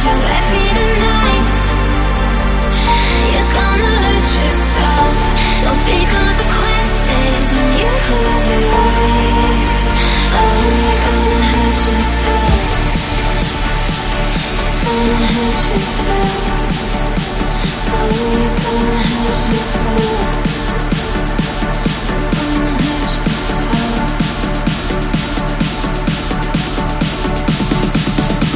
you left me tonight. You're gonna hurt yourself. There'll be consequences when you close your eyes. Oh, you're gonna hurt yourself. Gonna hurt yourself. Oh, you're gonna hurt yourself.